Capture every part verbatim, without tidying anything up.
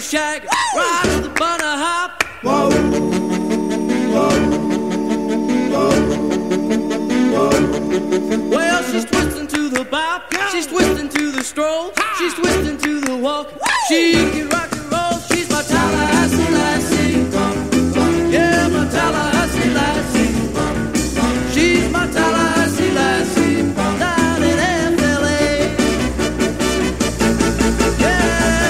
shag, rides the bunny hop. Whoa, whoa, whoa, whoa. Well, she's twisting to the bop, she's twisting to the stroll, she's twisting to the walk. She can rock and roll. She's my Tallahassee lassie. Yeah, my Tallahassee lassie. She's my Tallahassee lassie. Down in F L A. Yeah.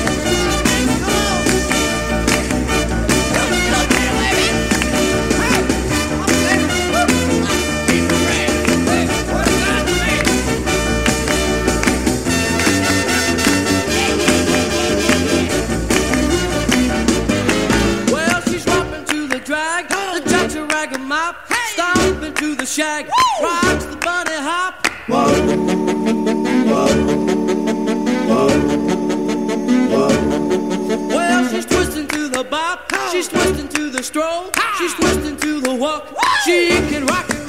Well, she's rocking to the drag, the cha-cha rag and mop, stomping to the shag, rocks the bunny hop. Whoa, whoa, whoa, whoa. Well, she's twisting to the bop, she's twisting to the stroll, she's twisting to the walk. She can rock and